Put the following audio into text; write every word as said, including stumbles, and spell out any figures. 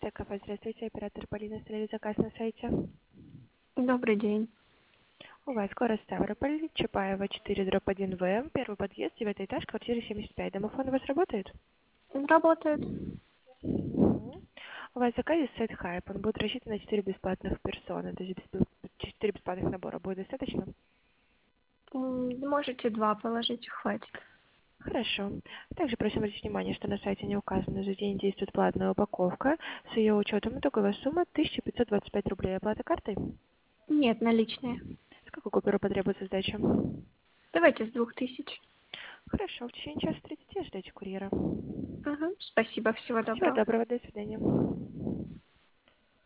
Кафе, здравствуйте, оператор Полина, оставили заказ на сайте. Добрый день. У вас город Ставрополь, Чапаева, четыре, дробь один В, первый подъезд, девятый этаж, квартира семьдесят пять. Домофон у вас работает? Работает. Мгм. У вас в заказе сет хайп, он будет рассчитан на четыре бесплатных персоны, то есть четыре бесплатных набора будет достаточно? М, Можете два положить, хватит. Хорошо. Также просим обратить внимание, что на сайте не указано, за день действует платная упаковка. С ее учетом итоговая сумма тысяча пятьсот двадцать пять рублей. Оплата картой? Нет, наличные. С какой купюры потребуется сдача? Давайте с двух тысяч. Хорошо, в течение часа тридцати ждете курьера. Угу. Спасибо, всего Всего доброго. доброго, до свидания.